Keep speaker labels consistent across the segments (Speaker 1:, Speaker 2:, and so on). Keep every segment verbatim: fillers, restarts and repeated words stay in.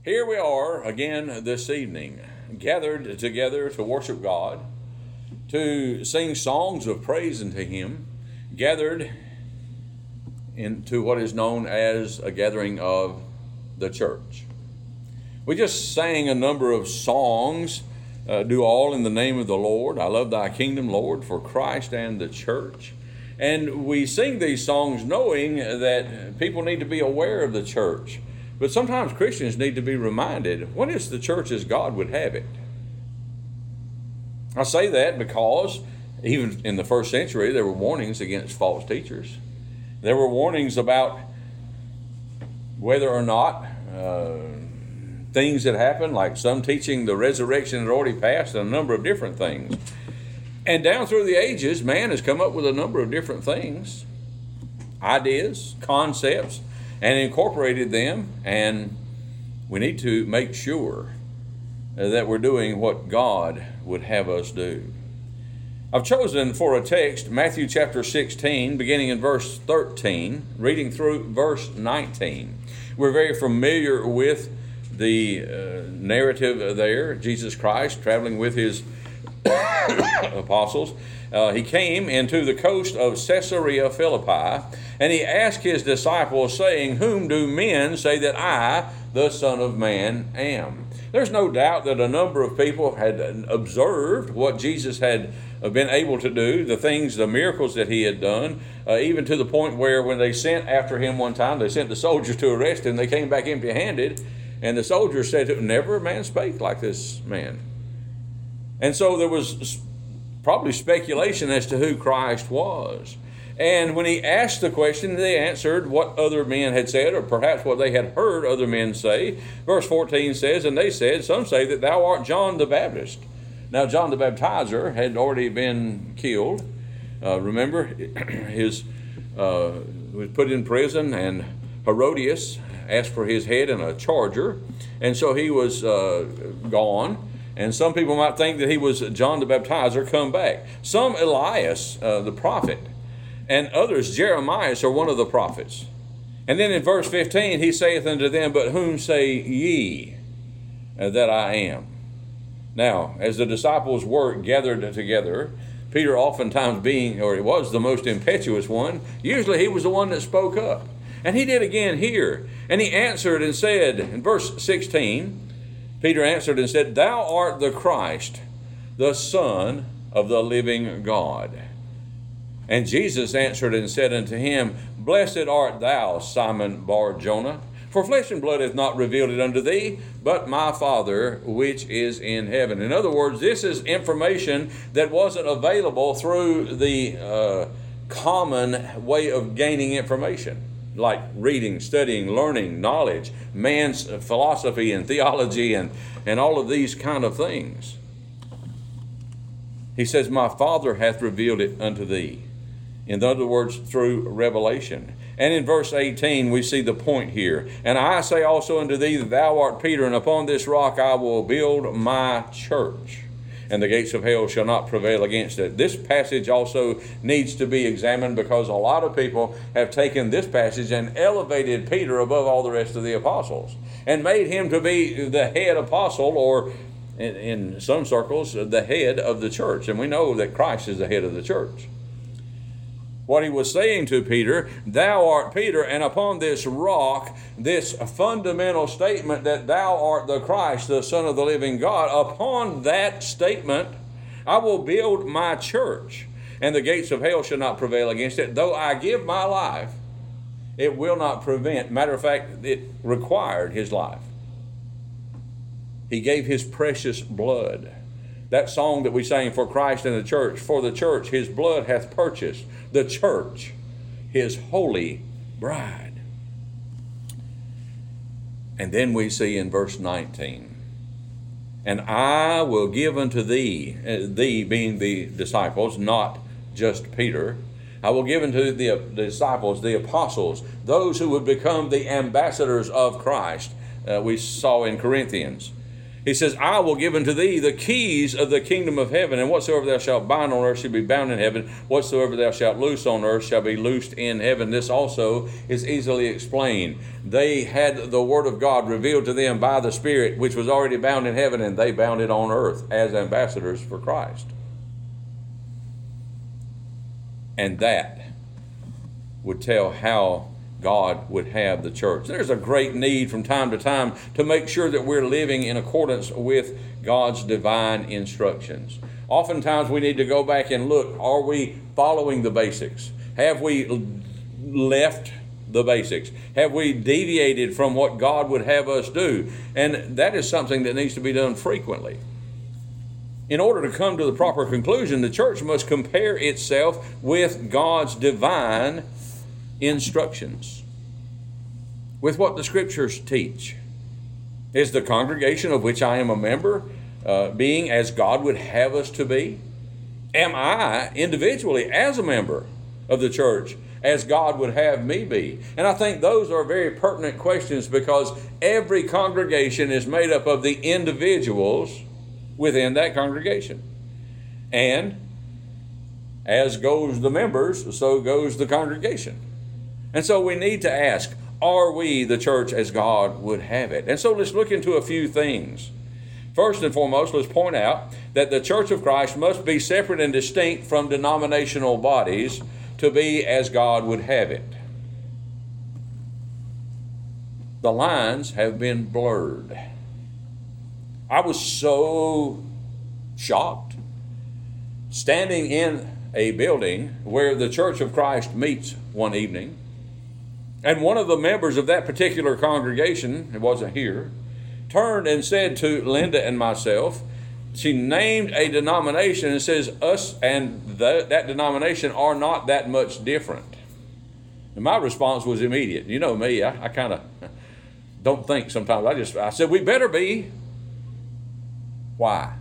Speaker 1: Here we are again this evening, gathered together to worship God, to sing songs of praise unto Him, gathered into what is known as a gathering of the church. We just sang a number of songs, uh, do all in the name of the Lord. I love thy kingdom, Lord, for Christ and the church. And we sing these songs knowing that people need to be aware of the church. But sometimes Christians need to be reminded, what is the church as God would have it? I say that because even in the first century, there were warnings against false teachers. There were warnings about whether or not uh, things had happened, like some teaching the resurrection had already passed, and a number of different things. And down through the ages, man has come up with a number of different things, ideas, concepts, and incorporated them, and we need to make sure that we're doing what God would have us do. I've chosen for a text Matthew chapter sixteen, beginning in verse thirteen, reading through verse nineteen. We're very familiar with the uh, narrative there, Jesus Christ traveling with his apostles. Uh, he came into the coast of Caesarea Philippi, and he asked his disciples, saying, "Whom do men say that I, the Son of Man, am?" There's no doubt that a number of people had observed what Jesus had been able to do, the things, the miracles that he had done, uh, even to the point where when they sent after him one time, they sent the soldiers to arrest him. They came back empty-handed, and the soldiers said, "Never a man spake like this man." And so there was probably speculation as to who Christ was. And when he asked the question, they answered what other men had said, or perhaps what they had heard other men say. Verse fourteen says, "And they said, Some say that thou art John the Baptist." Now John the Baptizer had already been killed. Uh, remember, his uh, was put in prison, and Herodias asked for his head in a charger, and so he was uh, gone. And some people might think that he was John the Baptizer come back. Some Elias, uh, the prophet, and others Jeremiah are one of the prophets. And then in verse fifteen, he saith unto them, "But whom say ye uh, that I am?" Now, as the disciples were gathered together, Peter oftentimes being, or he was the most impetuous one, usually he was the one that spoke up. And he did again here. And he answered and said, in verse sixteen, Peter answered and said, "Thou art the Christ, the Son of the living God." And Jesus answered and said unto him, "Blessed art thou, Simon Bar-Jonah, for flesh and blood hath not revealed it unto thee, but my Father which is in heaven." In other words, this is information that wasn't available through the uh, common way of gaining information, like reading, studying, learning, knowledge, man's philosophy and theology and, and all of these kind of things. He says, "My Father hath revealed it unto thee." In other words, through revelation. And in verse eighteen, we see the point here. "And I say also unto thee that thou art Peter, and upon this rock I will build my church, and the gates of hell shall not prevail against it." This passage also needs to be examined, because a lot of people have taken this passage and elevated Peter above all the rest of the apostles and made him to be the head apostle, or in, in some circles, the head of the church. And we know that Christ is the head of the church. What he was saying to Peter, "Thou art Peter, and upon this rock," this fundamental statement that thou art the Christ, the Son of the living God, upon that statement, I will build my church, and the gates of hell shall not prevail against it. Though I give my life, it will not prevent. Matter of fact, it required his life. He gave his precious blood. That song that we sang, "For Christ and the church," for the church his blood hath purchased, the church his holy bride. And then we see in verse nineteen, "And I will give unto thee," uh, thee being the disciples, not just Peter, "I will give unto the, the disciples, the apostles, those who would become the ambassadors of Christ." Uh, we saw in Corinthians. He says, I will give unto thee the keys of the kingdom of heaven, and whatsoever thou shalt bind on earth shall be bound in heaven, whatsoever thou shalt loose on earth shall be loosed in heaven. This also is easily explained. They had the word of God revealed to them by the Spirit, which was already bound in heaven, and they bound it on earth as ambassadors for Christ. And that would tell how God would have the church. There's a great need from time to time to make sure that we're living in accordance with God's divine instructions. Oftentimes we need to go back and look, are we following the basics? Have we left the basics? Have we deviated from what God would have us do? And that is something that needs to be done frequently. In order to come to the proper conclusion, the church must compare itself with God's divine instructions, with what the Scriptures teach. Is the congregation of which I am a member uh, being as God would have us to be? Am I individually as a member of the church as God would have me be? And I think those are very pertinent questions, because every congregation is made up of the individuals within that congregation. And as goes the members, so goes the congregation. And so we need to ask, are we the church as God would have it? And so let's look into a few things. First and foremost, let's point out that the church of Christ must be separate and distinct from denominational bodies to be as God would have it. The lines have been blurred. I was so shocked standing in a building where the Church of Christ meets one evening, and one of the members of that particular congregation, it wasn't here, turned and said to Linda and myself, she named a denomination and says, us and the, that denomination are not that much different. And my response was immediate. You know me, I, I kind of don't think sometimes. I just, I said, we better be. Why?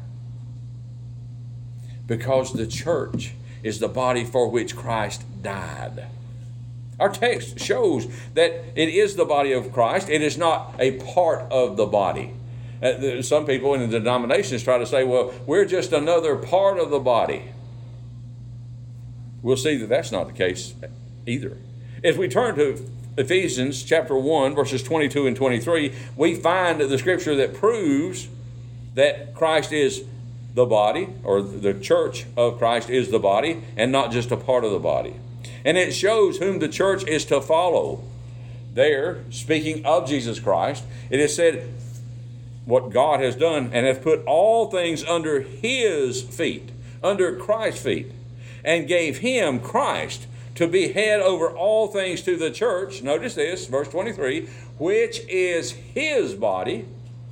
Speaker 1: Because the church is the body for which Christ died. Our text shows that it is the body of Christ. It is not a part of the body. Uh, some people in the denominations try to say, well, we're just another part of the body. We'll see that that's not the case either. If we turn to Ephesians chapter one, verses twenty-two and twenty-three, we find the scripture that proves that Christ is the body, or the church of Christ is the body, and not just a part of the body. And it shows whom the church is to follow. There, speaking of Jesus Christ, it is said what God has done and hath put all things under his feet, under Christ's feet, and gave him, Christ, to be head over all things to the church. Notice this, verse twenty-three, which is his body,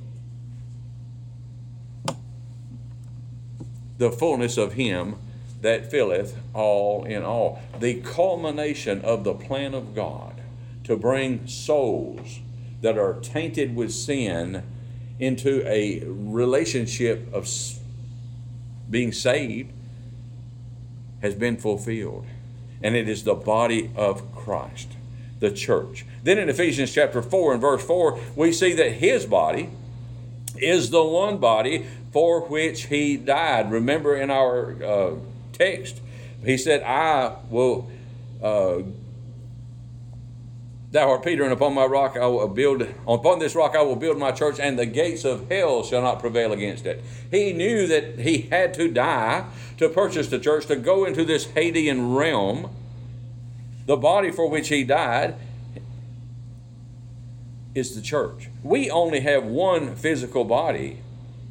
Speaker 1: the fullness of him that filleth all in all. The culmination of the plan of God to bring souls that are tainted with sin into a relationship of being saved has been fulfilled. And it is the body of Christ, the church. Then in Ephesians chapter four and verse four, we see that his body is the one body for which he died. Remember in our uh, text, he said, I will, uh, thou art Peter, and upon my rock I will build, upon this rock I will build my church, and the gates of hell shall not prevail against it. He knew that he had to die to purchase the church, to go into this Hadean realm. The body for which he died is the church. We only have one physical body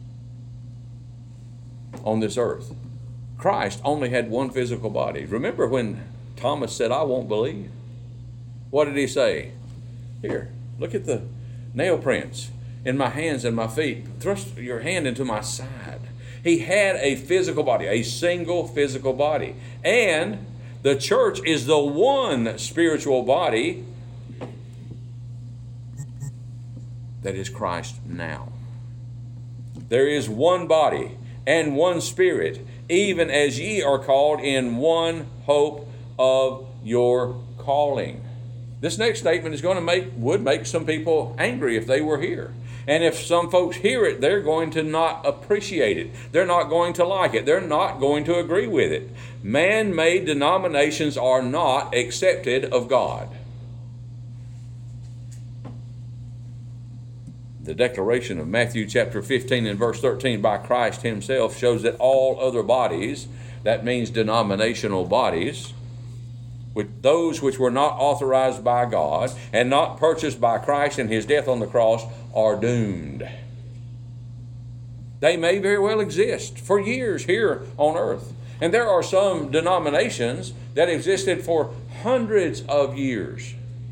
Speaker 1: on this earth. Christ only had one physical body. Remember when Thomas said, I won't believe? What did he say? Here, look at the nail prints in my hands and my feet. Thrust your hand into my side. He had a physical body, a single physical body. And the church is the one spiritual body that is Christ now. There is one body and one Spirit, even as ye are called in one hope of your calling. This next statement is going to make, would make some people angry if they were here. And if some folks hear it, they're going to not appreciate it. They're not going to like it. They're not going to agree with it. Man-made denominations are not accepted of God. The declaration of Matthew chapter fifteen and verse thirteen by Christ himself shows that all other bodies, that means denominational bodies, with those which were not authorized by God and not purchased by Christ and his death on the cross, are doomed. They may very well exist for years here on earth. And there are some denominations that existed for hundreds of years.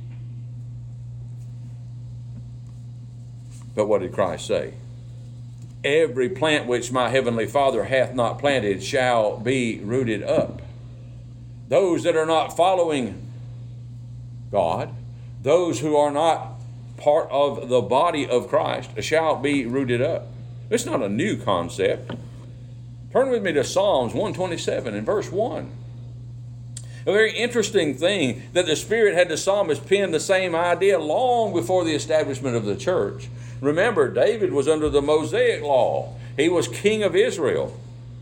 Speaker 1: But what did Christ say? Every plant which my heavenly Father hath not planted shall be rooted up. Those that are not following God, those who are not part of the body of Christ, shall be rooted up. It's not a new concept. Turn with me to Psalms one twenty-seven and verse one. A very interesting thing that the Spirit had the psalmist pen the same idea long before the establishment of the church. Remember, David was under the Mosaic law. He was king of Israel.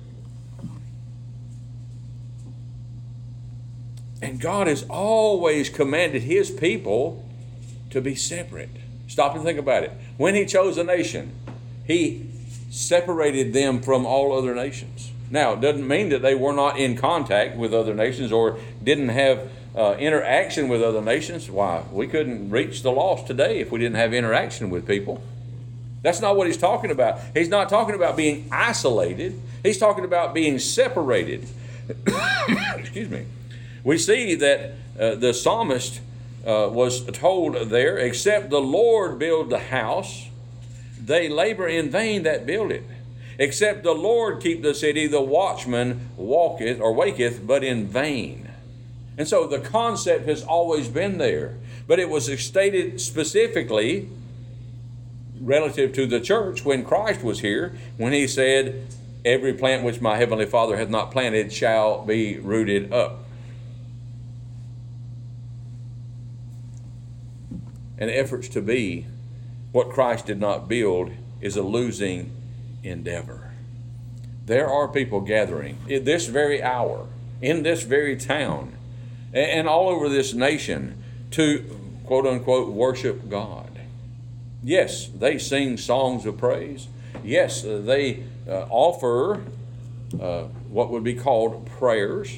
Speaker 1: And God has always commanded his people to be separate. Stop and think about it. When he chose a nation, he separated them from all other nations. Now, it doesn't mean that they were not in contact with other nations or didn't have uh, interaction with other nations. Why, we couldn't reach the lost today if we didn't have interaction with people. That's not what he's talking about. He's not talking about being isolated. He's talking about being separated. Excuse me. We see that uh, the psalmist uh, was told there, except the Lord build the house, they labor in vain that build it. Except the Lord keep the city, the watchman walketh or waketh, but in vain. And so the concept has always been there, but it was stated specifically relative to the church when Christ was here, when he said, every plant which my heavenly Father hath not planted shall be rooted up. And efforts to be what Christ did not build is a losing endeavor. There are people gathering in this very hour, in this very town, and all over this nation to, quote unquote, worship God. Yes, they sing songs of praise. Yes, they uh, offer uh, what would be called prayers.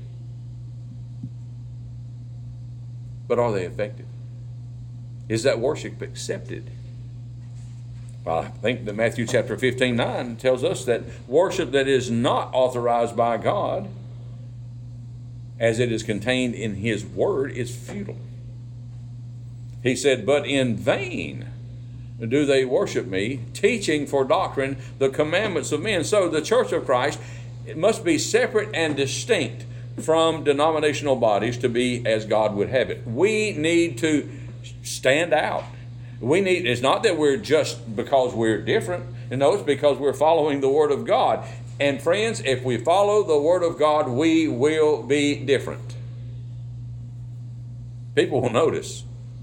Speaker 1: But are they effective? Is that worship accepted? Well, I think that Matthew chapter fifteen, nine tells us that worship that is not authorized by God, as it is contained in his word, is futile. He said, but in vain do they worship me, teaching for doctrine the commandments of men. So the church of Christ, it must be separate and distinct from denominational bodies to be as God would have it. We need to stand out. We need, it's not that we're just because we're different. No, it's because we're following the Word of God. And friends, if we follow the Word of God, we will be different. People will notice.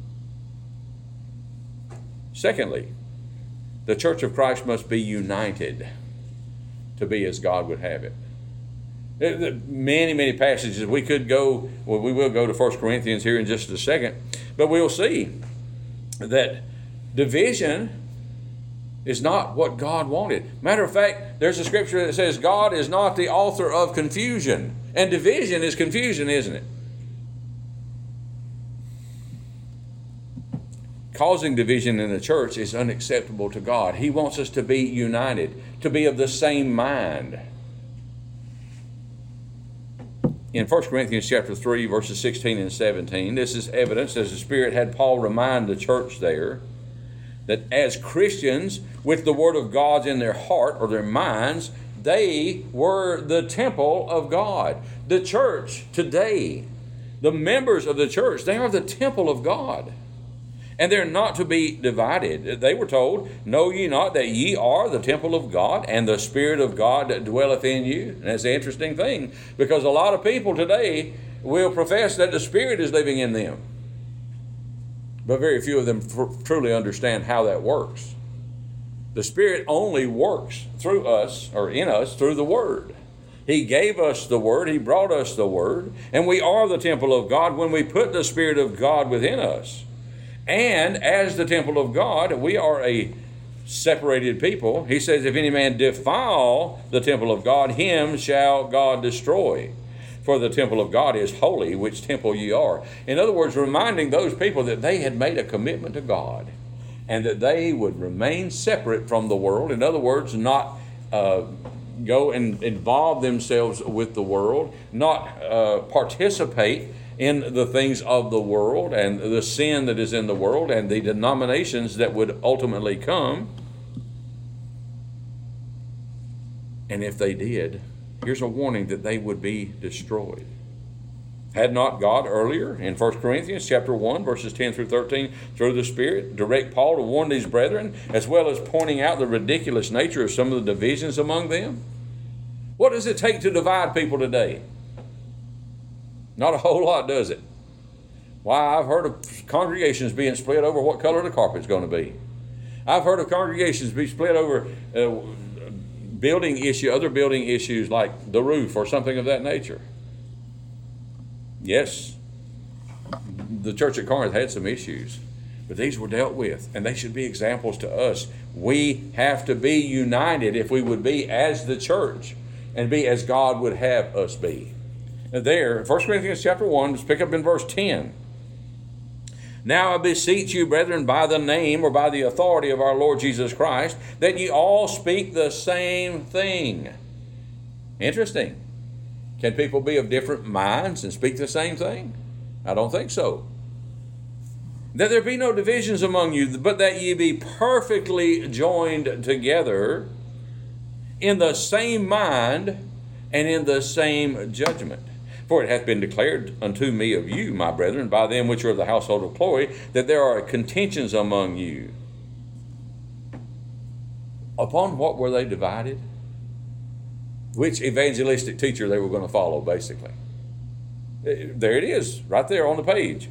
Speaker 1: Secondly, the church of Christ must be united to be as God would have it. Many, many passages. We could go, well, we will go to First Corinthians here in just a second, but we'll see that division is not what God wanted. Matter of fact, there's a scripture that says God is not the author of confusion, and division is confusion, isn't it? Causing division in the church is unacceptable to God. He wants us to be united, to be of the same mind. In First Corinthians chapter three, verses sixteen and seventeen, this is evidence, as the Spirit had Paul remind the church there, that as Christians with the Word of God in their heart or their minds, they were the temple of God. The church today, the members of the church, they are the temple of God. And they're not to be divided. They were told, know ye not that ye are the temple of God, and the Spirit of God that dwelleth in you? And that's an interesting thing, because a lot of people today will profess that the Spirit is living in them. But very few of them f- truly understand how that works. The Spirit only works through us, or in us, through the Word. He gave us the Word. He brought us the Word. And we are the temple of God when we put the Spirit of God within us. And as the temple of God, we are a separated people. He says, if any man defile the temple of God, him shall God destroy. For the temple of God is holy, which temple ye are. In other words, reminding those people that they had made a commitment to God and that they would remain separate from the world. In other words, not uh, go and involve themselves with the world, not uh, participate in the things of the world and the sin that is in the world and the denominations that would ultimately come. And if they did, here's a warning that they would be destroyed. Had not God earlier in First Corinthians chapter one, verses ten through thirteen, through the Spirit, direct Paul to warn these brethren, as well as pointing out the ridiculous nature of some of the divisions among them? What does it take to divide people today? Not a whole lot, does it? Why, I've heard of congregations being split over what color the carpet's going to be. I've heard of congregations be split over uh, building issue, other building issues like the roof or something of that nature. Yes, the church at Corinth had some issues, but these were dealt with, and they should be examples to us. We have to be united if we would be as the church and be as God would have us be. There, First Corinthians chapter one, let's pick up in verse ten. Now I beseech you, brethren, by the name or by the authority of our Lord Jesus Christ, that ye all speak the same thing. Interesting. Can people be of different minds and speak the same thing? I don't think so. That there be no divisions among you, but that ye be perfectly joined together in the same mind and in the same judgment. For it hath been declared unto me of you, my brethren, by them which are of the household of Chloe, that there are contentions among you. Upon what were they divided? Which evangelistic teacher they were going to follow, basically. There it is, right there on the page.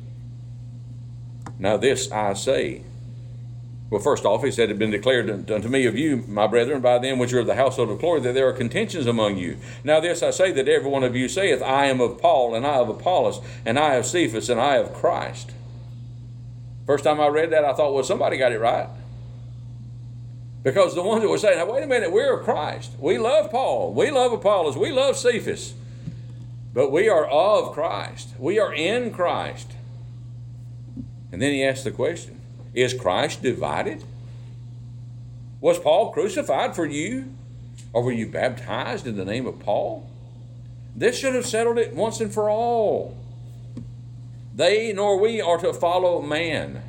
Speaker 1: Now this I say. Well, first off, he said, it had been declared unto me of you, my brethren, by them which are of the household of Chloe, that there are contentions among you. Now this I say, that every one of you saith, I am of Paul, and I of Apollos, and I of Cephas, and I of Christ. First time I read that, I thought, well, somebody got it right. Because the ones that were saying, now, wait a minute, we're of Christ. We love Paul. We love Apollos. We love Cephas. But we are of Christ. We are in Christ. And then he asked the question, is Christ divided? Was Paul crucified for you? Or were you baptized in the name of Paul? This should have settled it once and for all. They nor we are to follow man.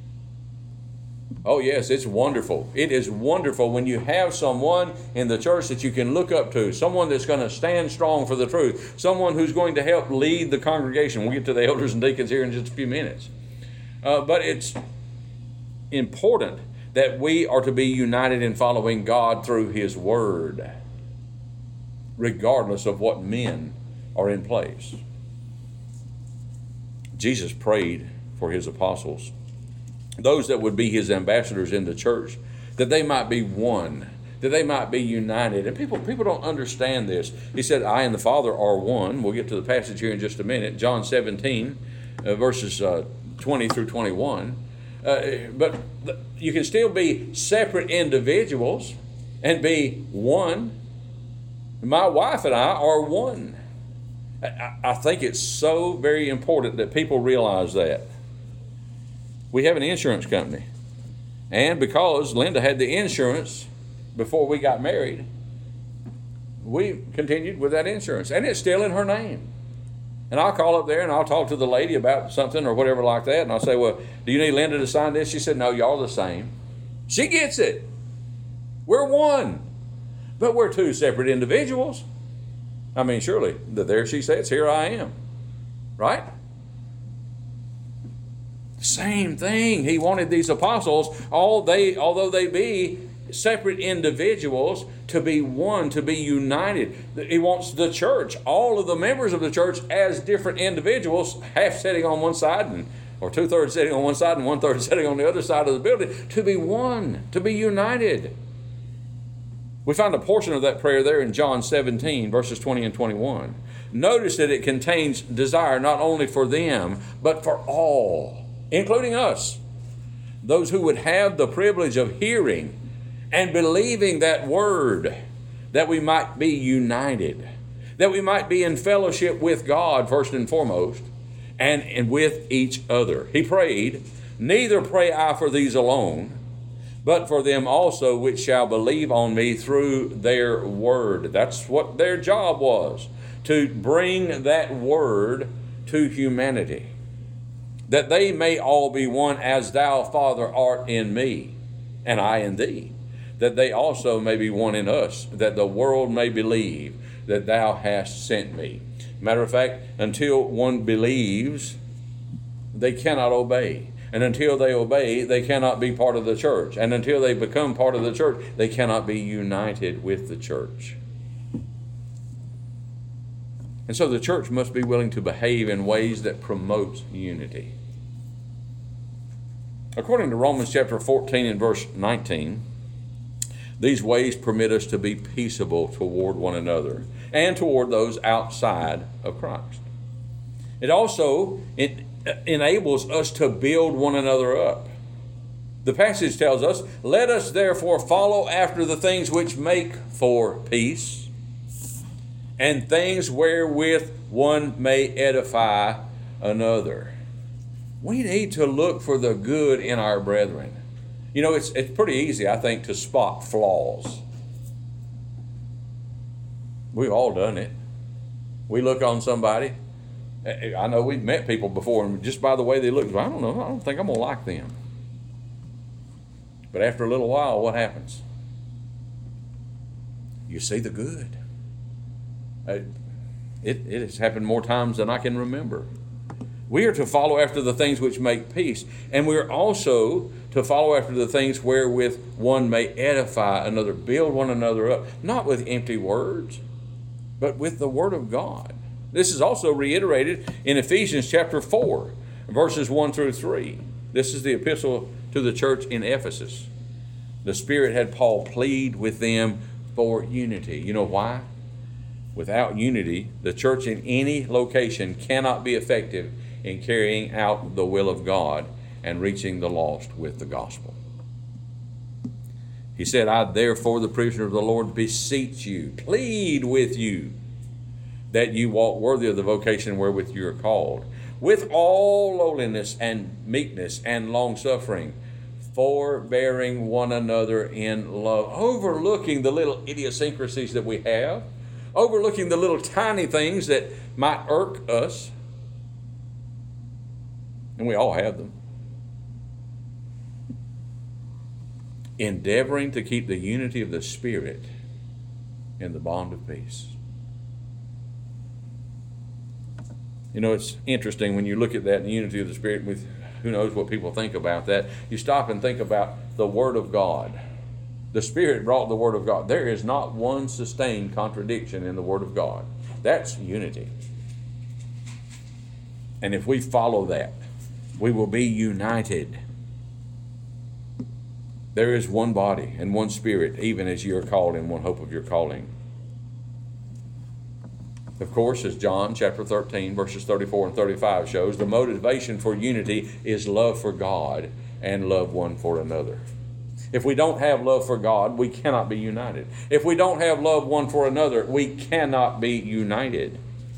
Speaker 1: Oh yes, it's wonderful. It is wonderful when you have someone in the church that you can look up to, someone that's going to stand strong for the truth, someone who's going to help lead the congregation. We'll get to the elders and deacons here in just a few minutes. Uh, but it's important that we are to be united in following God through His Word, regardless of what men are in place. Jesus prayed for His apostles, those that would be His ambassadors in the church, that they might be one, that they might be united. And people, people don't understand this. He said, I and the Father are one. We'll get to the passage here in just a minute. John seventeen, uh, verses uh, twenty through twenty-one. Uh, but you can still be separate individuals and be one. My wife and I are one. I, I think it's so very important that people realize that. We have an insurance company. And because Linda had the insurance before we got married, we continued with that insurance. And it's still in her name. And I'll call up there and I'll talk to the lady about something or whatever like that. And I'll say, well, do you need Linda to sign this? She said, no, y'all the same. She gets it. We're one. But we're two separate individuals. I mean, surely, there she sits, here I am. Right? Same thing. He wanted these apostles, all they, although they be separate individuals, to be one, to be united. He wants the church, all of the members of the church, as different individuals, half sitting on one side and or two-thirds sitting on one side and one-third sitting on the other side of the building, to be one, to be united. We find a portion of that prayer there in John seventeen, verses twenty and twenty-one. Notice that it contains desire not only for them, but for all, including us, those who would have the privilege of hearing and believing that word, that we might be united, that we might be in fellowship with God first and foremost, and, and with each other. He prayed, "Neither pray I for these alone, but for them also which shall believe on me through their word." That's what their job was, to bring that word to humanity, that they may all be one as thou, Father, art in me, and I in thee, that they also may be one in us, that the world may believe that thou hast sent me. Matter of fact, until one believes, they cannot obey. And until they obey, they cannot be part of the church. And until they become part of the church, they cannot be united with the church. And so the church must be willing to behave in ways that promote unity. According to Romans chapter fourteen and verse nineteen, these ways permit us to be peaceable toward one another and toward those outside of Christ. It also it enables us to build one another up. The passage tells us, "Let us therefore follow after the things which make for peace, and things wherewith one may edify another." We need to look for the good in our brethren. You know, it's it's pretty easy, I think, to spot flaws. We've all done it. We look on somebody. I know we've met people before, and just by the way they look, I don't know, I don't think I'm going to like them. But after a little while, what happens? You see the good. It, it has happened more times than I can remember. We are to follow after the things which make peace, and we are also to follow after the things wherewith one may edify another, build one another up, not with empty words, but with the word of God. This is also reiterated in Ephesians chapter four, verses one through three. This is the epistle to the church in Ephesus. The Spirit had Paul plead with them for unity. You know why? Without unity, the church in any location cannot be effective in carrying out the will of God and reaching the lost with the gospel. He said, "I therefore, the prisoner of the Lord, beseech you, plead with you, that you walk worthy of the vocation wherewith you are called, with all lowliness and meekness and long-suffering, forbearing one another in love," overlooking the little idiosyncrasies that we have, overlooking the little tiny things that might irk us, and we all have them, endeavoring to keep the unity of the Spirit in the bond of peace. You know, it's interesting when you look at that, the unity of the Spirit, with who knows what people think about that. You stop and think about the Word of God. The Spirit brought the Word of God. There is not one sustained contradiction in the Word of God. That's unity. And if we follow that, we will be united. There is one body and one Spirit, even as you are called in one hope of your calling. Of course, as John chapter thirteen, verses thirty-four and thirty-five shows, the motivation for unity is love for God and love one for another. If we don't have love for God, we cannot be united. If we don't have love one for another, we cannot be united.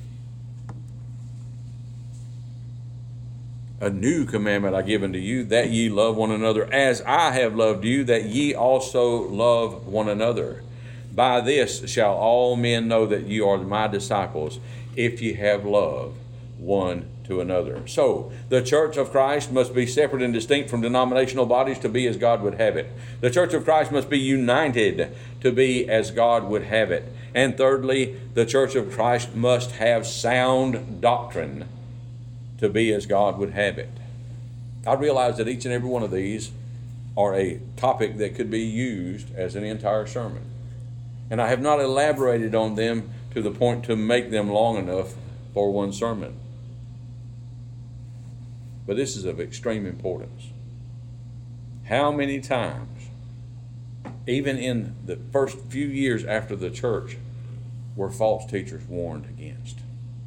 Speaker 1: "A new commandment I give unto you, that ye love one another, as I have loved you, that ye also love one another. By this shall all men know that you are my disciples, if ye have love one to another." So, the church of Christ must be separate and distinct from denominational bodies to be as God would have it. The church of Christ must be united to be as God would have it. And thirdly, the church of Christ must have sound doctrine to be as God would have it. I realize that each and every one of these are a topic that could be used as an entire sermon. And I have not elaborated on them to the point to make them long enough for one sermon. but this is of extreme importance. How many times, even in the first few years after the church, were false teachers warned against?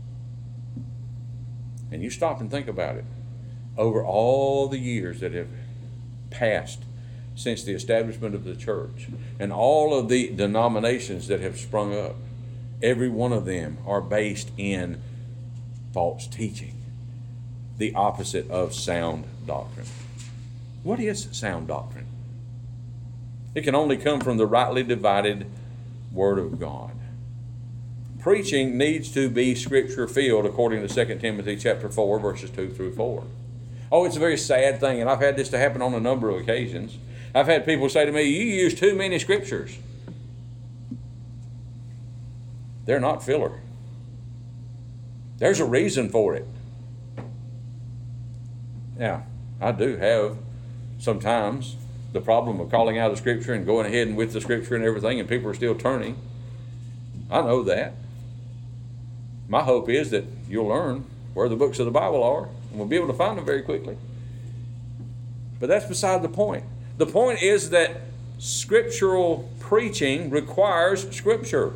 Speaker 1: And you stop and think about it. Over all the years that have passed since the establishment of the church, and all of the denominations that have sprung up, every one of them are based in false teaching, the opposite of sound doctrine. What is sound doctrine? It can only come from the rightly divided Word of God. Preaching needs to be Scripture-filled, according to Second Timothy chapter four, verses two through four. Oh, it's a very sad thing, and I've had this to happen on a number of occasions. I've had people say to me, you use too many Scriptures. They're not filler. There's a reason for it. Now, I do have sometimes the problem of calling out of Scripture and going ahead and with the Scripture and everything, and people are still turning. I know that. My hope is that you'll learn where the books of the Bible are, and we'll be able to find them very quickly. But that's beside the point. The point is that scriptural preaching requires Scripture.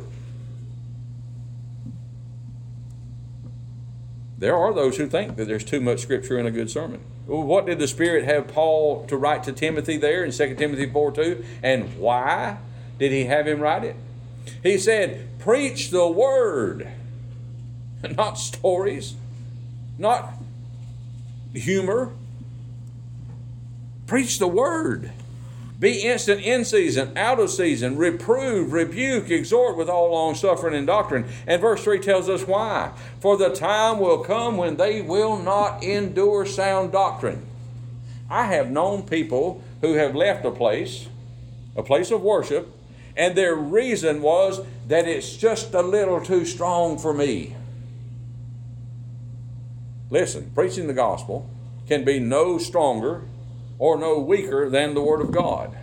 Speaker 1: There are those who think that there's too much Scripture in a good sermon. Well, what did the Spirit have Paul to write to Timothy there in Second Timothy four two? And why did he have him write it? He said, preach the Word, not stories, not humor. Preach the Word. Be instant in season, out of season, reprove, rebuke, exhort with all long suffering and doctrine. And verse three tells us why. For the time will come when they will not endure sound doctrine. I have known people who have left a place, a place of worship, and their reason was that it's just a little too strong for me. Listen, preaching the gospel can be no stronger or no weaker than the Word of God.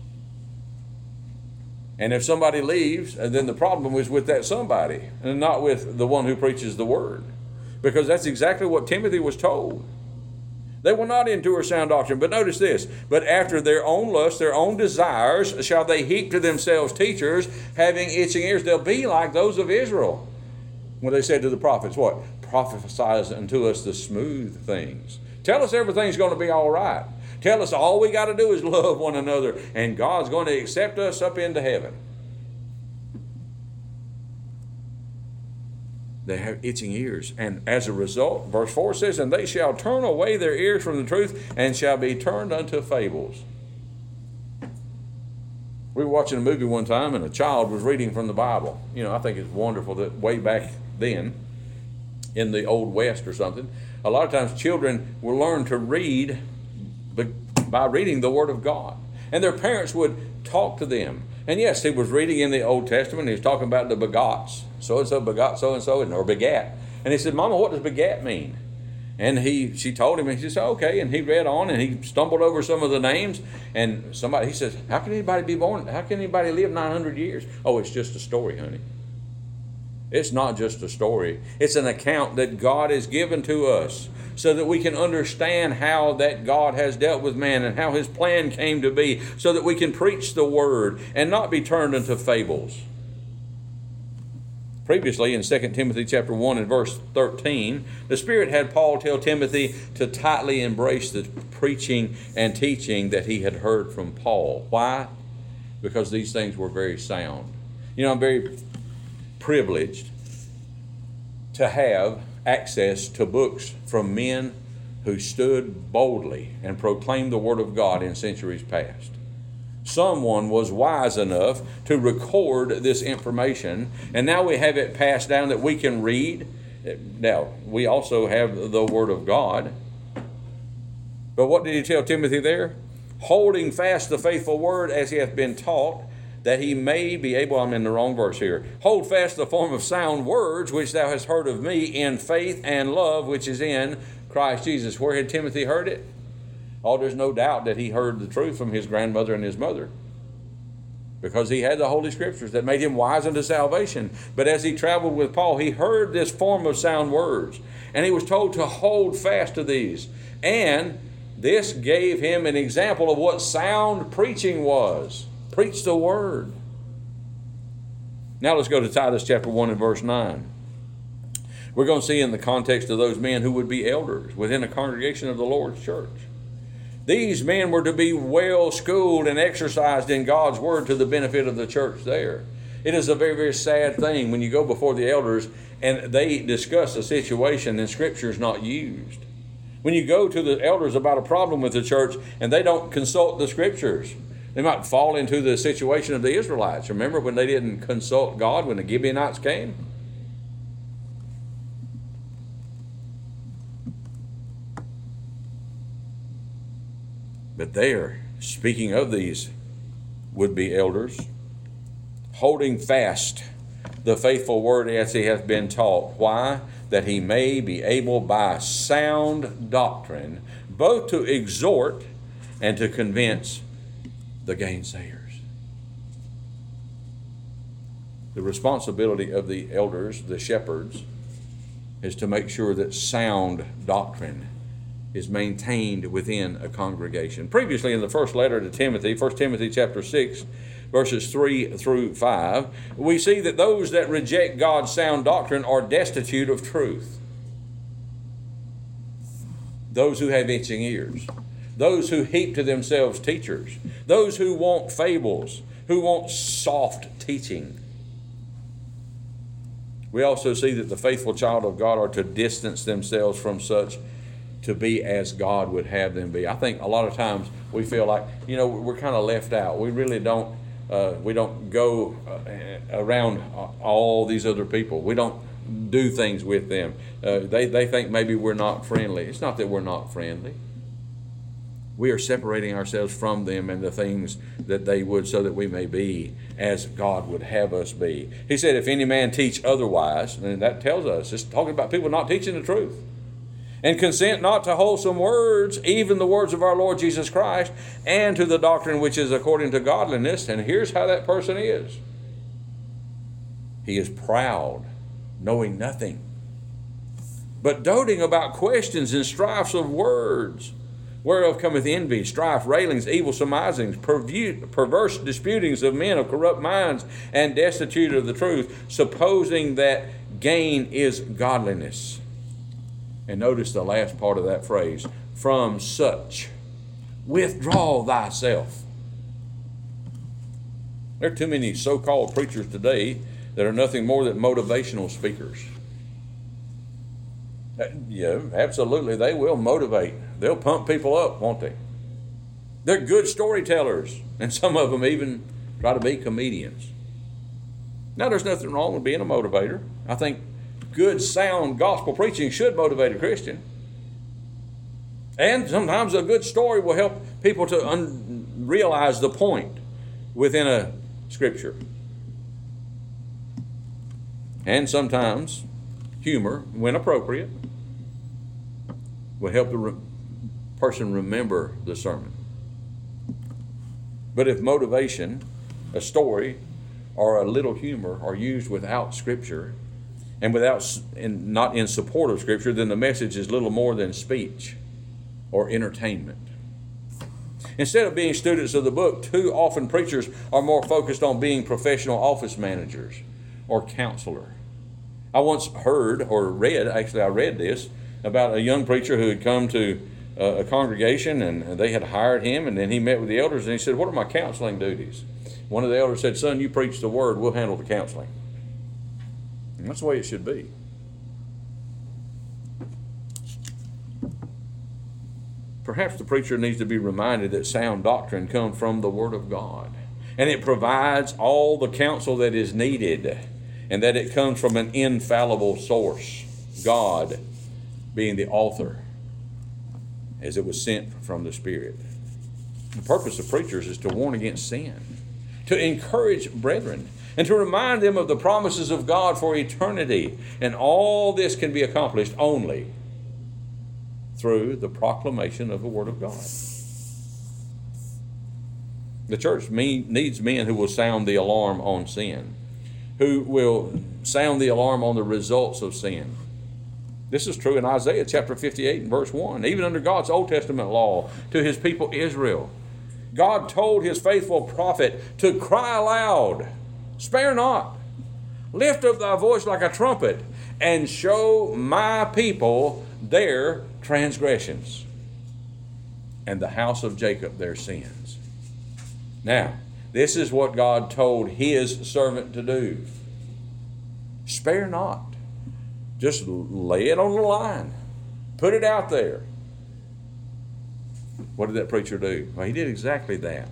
Speaker 1: And if somebody leaves, then the problem is with that somebody and not with the one who preaches the Word. Because that's exactly what Timothy was told. They will not endure sound doctrine. But notice this, but after their own lusts, their own desires, shall they heap to themselves teachers, having itching ears. They'll be like those of Israel. When they said to the prophets, what? Prophesy unto us the smooth things. Tell us everything's going to be all right. Tell us all we got to do is love one another, and God's going to accept us up into heaven. They have itching ears. And as a result, verse four says, and they shall turn away their ears from the truth, and shall be turned unto fables. We were watching a movie one time, and a child was reading from the Bible. You know, I think it's wonderful that way back then, in the Old West or something, a lot of times children will learn to read by reading the Word of God. And their parents would talk to them. And yes, he was reading in the Old Testament. He was talking about the begots. So-and-so begot so-and-so, or begat. And he said, Mama, what does begat mean? And he, she told him, and he said, okay. And he read on, and he stumbled over some of the names. And somebody, he says, how can anybody be born? How can anybody live nine hundred years? Oh, it's just a story, honey. It's not just a story. It's an account that God has given to us so that we can understand how that God has dealt with man and how his plan came to be, so that we can preach the Word and not be turned into fables. Previously, in Second Timothy chapter one and verse thirteen, the Spirit had Paul tell Timothy to tightly embrace the preaching and teaching that he had heard from Paul. Why? Because these things were very sound. You know, I'm very privileged to have access to books from men who stood boldly and proclaimed the Word of God in centuries past. Someone was wise enough to record this information, and now we have it passed down that we can read. Now, we also have the Word of God. But what did he tell Timothy there? Holding fast the faithful word as he hath been taught, that he may be able, I'm in the wrong verse here, hold fast the form of sound words which thou hast heard of me in faith and love which is in Christ Jesus. Where had Timothy heard it? Oh, there's no doubt that he heard the truth from his grandmother and his mother. because he had the Holy Scriptures that made him wise unto salvation. But as he traveled with Paul, he heard this form of sound words, and he was told to hold fast to these. And this gave him an example of what sound preaching was. Preach the word. Now let's go to Titus chapter one and verse nine. We're going to see in the context of those men who would be elders within a congregation of the Lord's church. These men were to be well schooled and exercised in God's word to the benefit of the church there. It is a very, very sad thing when you go before the elders and they discuss a situation and Scripture is not used. When you go to the elders about a problem with the church and they don't consult the Scriptures, they might fall into the situation of the Israelites. Remember when they didn't consult God when the Gibeonites came? But there, speaking of these would-be elders, holding fast the faithful word as he hath been taught. Why? That he may be able by sound doctrine both to exhort and to convince the gainsayers. The responsibility of the elders, the shepherds, is to make sure that sound doctrine is maintained within a congregation. Previously in the first letter to Timothy, First Timothy chapter six, verses three through five, we see that those that reject God's sound doctrine are destitute of truth. Those who have itching ears. Those who heap to themselves teachers. Those who want fables. Who want soft teaching. We also see that the faithful child of God are to distance themselves from such, to be as God would have them be. I think a lot of times we feel like, you know, we're kind of left out. We really don't, uh, we don't go uh, around all these other people. We don't do things with them. Uh, they, they think maybe we're not friendly. It's not that we're not friendly. We are separating ourselves from them and the things that they would, so that we may be as God would have us be. He said, if any man teach otherwise, and that tells us, it's talking about people not teaching the truth. And consent not to wholesome words, even the words of our Lord Jesus Christ, and to the doctrine which is according to godliness. And here's how that person is. He is proud, knowing nothing, but doting about questions and strifes of words, whereof cometh envy, strife, railings, evil surmisings, perverse disputings of men of corrupt minds, and destitute of the truth, supposing that gain is godliness. And notice the last part of that phrase, from such, withdraw thyself. There are too many so-called preachers today that are nothing more than motivational speakers. Yeah, absolutely, they will motivate. They'll pump people up, won't they? They're good storytellers, and some of them even try to be comedians. Now, there's nothing wrong with being a motivator. I think good, sound gospel preaching should motivate a Christian. And sometimes a good story will help people to un- realize the point within a scripture. And sometimes humor, when appropriate, will help the re- person remember the sermon. But if motivation, a story, or a little humor are used without scripture, and without and not in support of Scripture, then the message is little more than speech or entertainment. Instead of being students of the book, too often preachers are more focused on being professional office managers or counselor. I once heard or read, actually I read this, about a young preacher who had come to a congregation and they had hired him, and then he met with the elders and he said, what are my counseling duties? One of the elders said, son, you preach the word, we'll handle the counseling. And that's the way it should be. Perhaps the preacher needs to be reminded that sound doctrine comes from the Word of God, and it provides all the counsel that is needed, and that it comes from an infallible source, God being the author, as it was sent from the Spirit. The purpose of preachers is to warn against sin, to encourage brethren, and to remind them of the promises of God for eternity. And all this can be accomplished only through the proclamation of the Word of God. The church needs men who will sound the alarm on sin, who will sound the alarm on the results of sin. This is true in Isaiah chapter fifty-eight and verse one. Even under God's Old Testament law to his people Israel, God told his faithful prophet to cry aloud, spare not, lift up thy voice like a trumpet, and show my people their transgressions, and the house of Jacob their sins. Now, this is what God told his servant to do. Spare not. Just lay it on the line. Put it out there. What did that preacher do? Well, he did exactly that.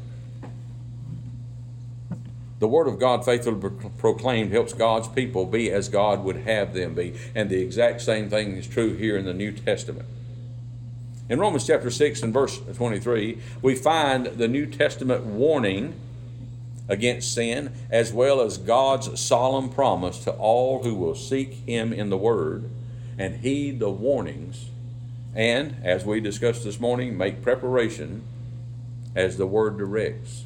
Speaker 1: The Word of God faithfully proclaimed helps God's people be as God would have them be. And the exact same thing is true here in the New Testament. In Romans chapter six and verse twenty-three, we find the New Testament warning against sin, as well as God's solemn promise to all who will seek him in the Word and heed the warnings, and, as we discussed this morning, make preparation as the Word directs.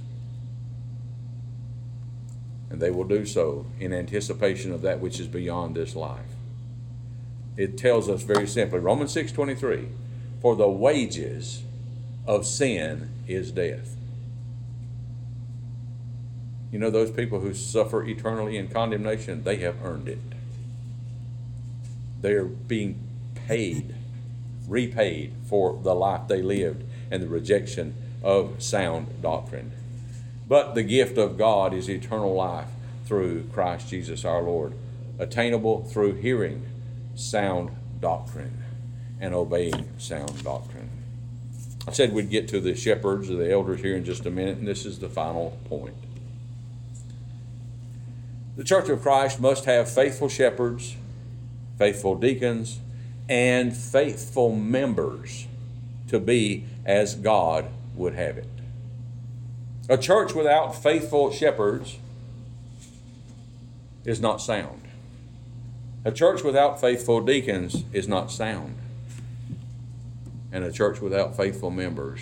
Speaker 1: And they will do so in anticipation of that which is beyond this life. It tells us very simply, Romans six twenty-three, for the wages of sin is death. You know, those people who suffer eternally in condemnation, they have earned it. They are being paid, repaid for the life they lived and the rejection of sound doctrine. But the gift of God is eternal life through Christ Jesus our Lord, attainable through hearing sound doctrine and obeying sound doctrine. I said we'd get to the shepherds or the elders here in just a minute, and this is the final point. The Church of Christ must have faithful shepherds, faithful deacons, and faithful members to be as God would have it. A church without faithful shepherds is not sound. A church without faithful deacons is not sound. And a church without faithful members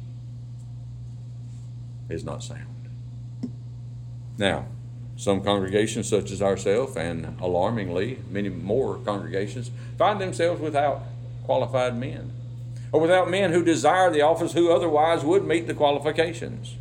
Speaker 1: is not sound. Now, some congregations such as ourselves, and alarmingly many more congregations, find themselves without qualified men, or without men who desire the office who otherwise would meet the qualifications.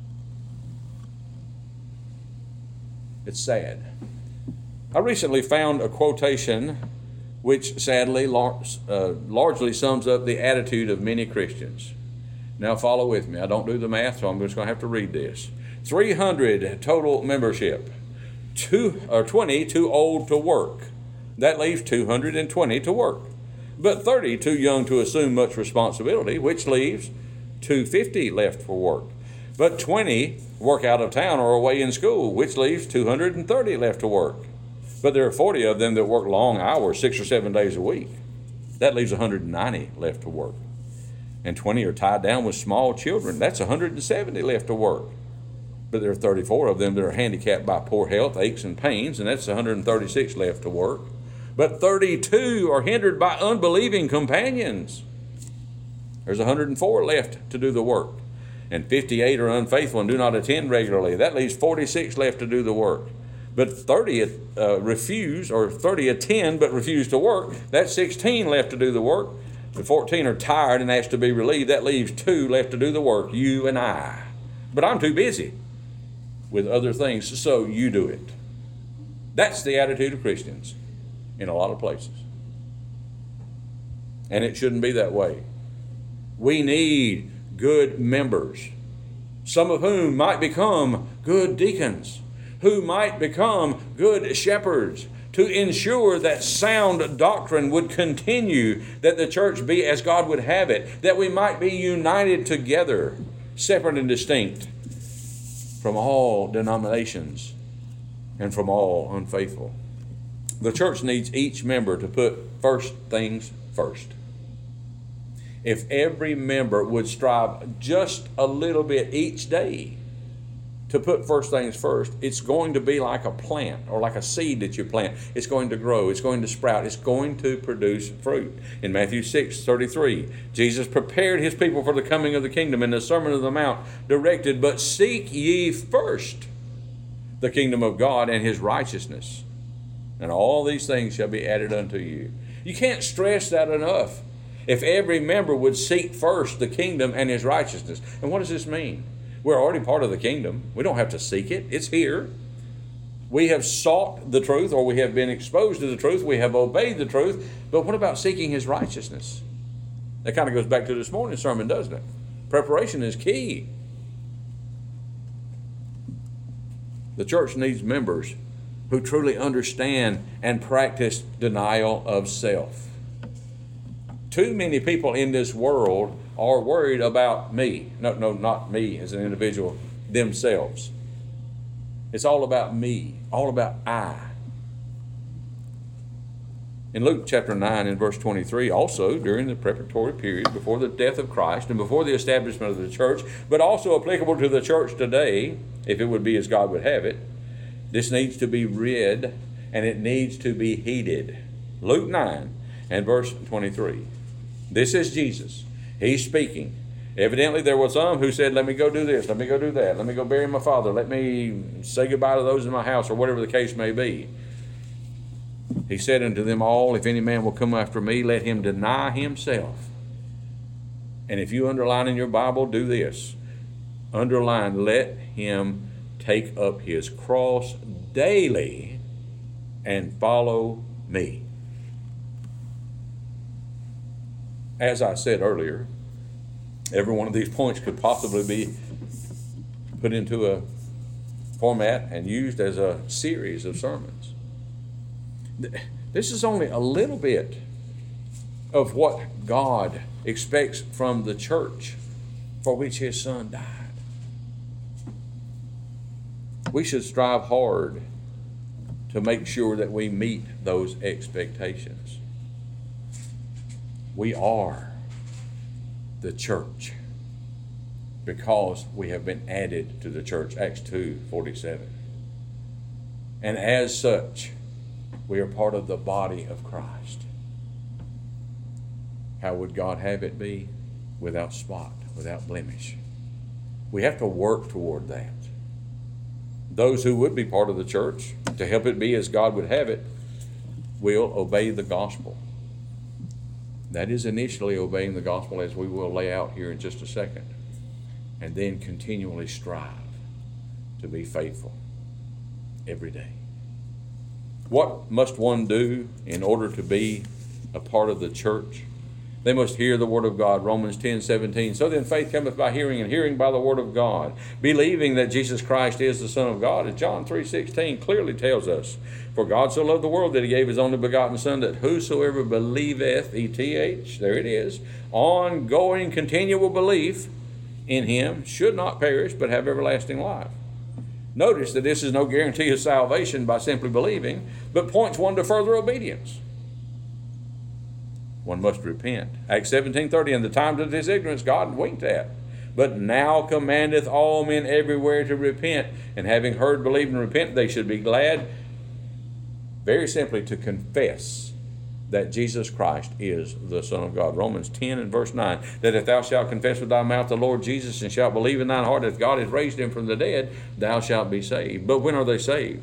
Speaker 1: It's sad. I recently found a quotation which sadly lar- uh, largely sums up the attitude of many Christians. Now follow with me. I don't do the math, so I'm just going to have to read this. three hundred total membership, two, or twenty too old to work. That leaves two hundred twenty to work. But thirty too young to assume much responsibility, which leaves two hundred fifty left for work. But twenty work out of town or away in school, which leaves two hundred thirty left to work. But there are forty of them that work long hours, six or seven days a week. That leaves one hundred ninety left to work. And twenty are tied down with small children. That's one hundred seventy left to work. But there are thirty-four of them that are handicapped by poor health, aches, and pains, and that's one hundred thirty-six left to work. But thirty-two are hindered by unbelieving companions. There's one hundred four left to do the work. And fifty-eight are unfaithful and do not attend regularly. That leaves forty-six left to do the work. But thirty uh, refuse, or thirty attend but refuse to work. That's sixteen left to do the work. The fourteen are tired and asked to be relieved. That leaves two left to do the work, you and I. But I'm too busy with other things, so you do it. That's the attitude of Christians in a lot of places. And it shouldn't be that way. We need good members, some of whom might become good deacons, who might become good shepherds, to ensure that sound doctrine would continue, that the church be as God would have it, that we might be united together, separate and distinct from all denominations and from all unfaithful. The church needs each member to put first things first. If every member would strive just a little bit each day to put first things first, it's going to be like a plant or like a seed that you plant. It's going to grow. It's going to sprout. It's going to produce fruit. In Matthew six thirty-three, Jesus prepared his people for the coming of the kingdom in the Sermon on the Mount, directed, "But seek ye first the kingdom of God and his righteousness, and all these things shall be added unto you." You can't stress that enough. If every member would seek first the kingdom and his righteousness. And what does this mean? We're already part of the kingdom. We don't have to seek it. It's here. We have sought the truth, or we have been exposed to the truth. We have obeyed the truth. But what about seeking his righteousness? That kind of goes back to this morning's sermon, doesn't it? Preparation is key. The church needs members who truly understand and practice denial of self. Too many people in this world are worried about me. No, no, not me as an individual, themselves. It's all about me, all about I. In Luke chapter nine and verse twenty-three, also during the preparatory period before the death of Christ and before the establishment of the church, but also applicable to the church today, if it would be as God would have it, this needs to be read and it needs to be heeded. Luke nine and verse twenty-three. This is Jesus. He's speaking. Evidently there was some who said, "Let me go do this, let me go do that, let me go bury my father, let me say goodbye to those in my house," or whatever the case may be. He said unto them all, "If any man will come after me, let him deny himself." And if you underline in your Bible, do this. Underline, let him take up his cross daily and follow me. As I said earlier, every one of these points could possibly be put into a format and used as a series of sermons. This is only a little bit of what God expects from the church for which his Son died. We should strive hard to make sure that we meet those expectations. We are the church because we have been added to the church, Acts two forty-seven. And as such, we are part of the body of Christ. How would God have it be? Without spot, without blemish. We have to work toward that. Those who would be part of the church, to help it be as God would have it, will obey the gospel. That is initially obeying the gospel, as we will lay out here in just a second, and then continually strive to be faithful every day. What must one do in order to be a part of the church? They must hear the word of God. Romans ten seventeen. So then faith cometh by hearing, and hearing by the word of God. Believing that Jesus Christ is the Son of God. As John three sixteen clearly tells us, for God so loved the world that he gave his only begotten Son, that whosoever believeth, E T H, there it is, ongoing continual belief in him should not perish but have everlasting life. Notice that this is no guarantee of salvation by simply believing, but points one to further obedience. One must repent. Acts seventeen thirty, in the times of his ignorance God winked at, but now commandeth all men everywhere to repent, and having heard, believed, and repent, they should be glad, very simply, to confess that Jesus Christ is the Son of God. Romans ten and verse nine, that if thou shalt confess with thy mouth the Lord Jesus, and shalt believe in thine heart that God hath raised him from the dead, thou shalt be saved. But when are they saved?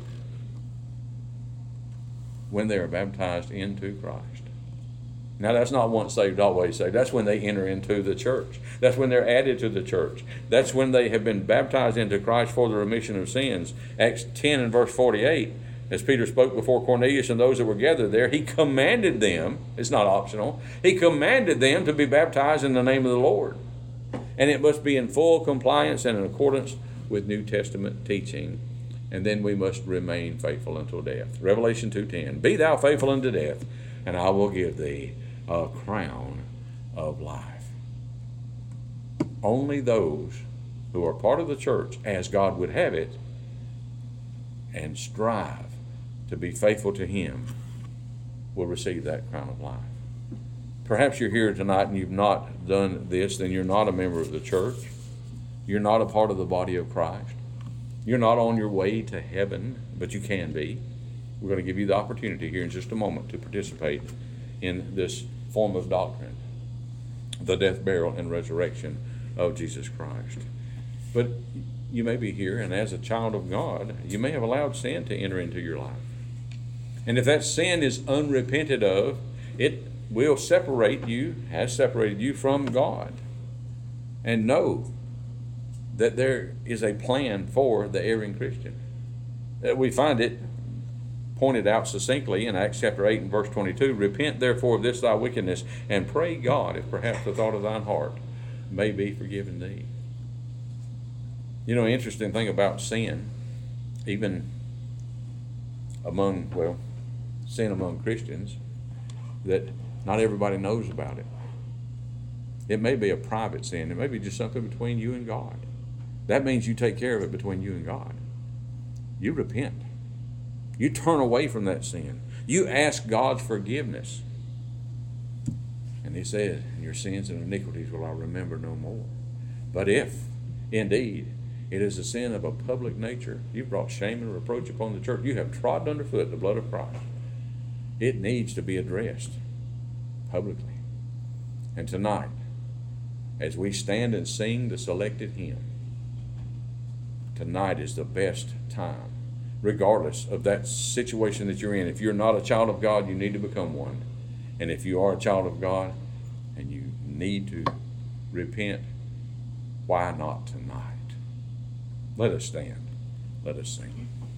Speaker 1: When they are baptized into Christ. Now, that's not once saved, always saved. That's when they enter into the church. That's when they're added to the church. That's when they have been baptized into Christ for the remission of sins. Acts ten and verse forty-eight, as Peter spoke before Cornelius and those that were gathered there, he commanded them, it's not optional, he commanded them to be baptized in the name of the Lord. And it must be in full compliance and in accordance with New Testament teaching. And then we must remain faithful until death. Revelation two ten, be thou faithful unto death, and I will give thee a crown of life. Only those who are part of the church as God would have it and strive to be faithful to him will receive that crown of life. Perhaps you're here tonight and you've not done this, then you're not a member of the church. You're not a part of the body of Christ. You're not on your way to heaven, but you can be. We're going to give you the opportunity here in just a moment to participate in this form of doctrine, the death, burial, and resurrection of Jesus Christ. But you may be here, and as a child of God, you may have allowed sin to enter into your life. And if that sin is unrepented of, it will separate you, has separated you from God. And know that there is a plan for the erring Christian. That we find it pointed out succinctly in Acts chapter eight and verse twenty-two. Repent therefore of this thy wickedness, and pray God, if perhaps the thought of thine heart may be forgiven thee. You know, interesting thing about sin, even among, well, sin among Christians, that not everybody knows about it. It may be a private sin. It may be just something between you and God. That means you take care of it between you and God. You repent. You turn away from that sin. You ask God's forgiveness. And he said, your sins and iniquities will I remember no more. But if, indeed, it is a sin of a public nature, you've brought shame and reproach upon the church, you have trodden underfoot the blood of Christ, it needs to be addressed publicly. And tonight, as we stand and sing the selected hymn, tonight is the best time, regardless of that situation that you're in. If you're not a child of God, you need to become one. And if you are a child of God and you need to repent, why not tonight? Let us stand. Let us sing.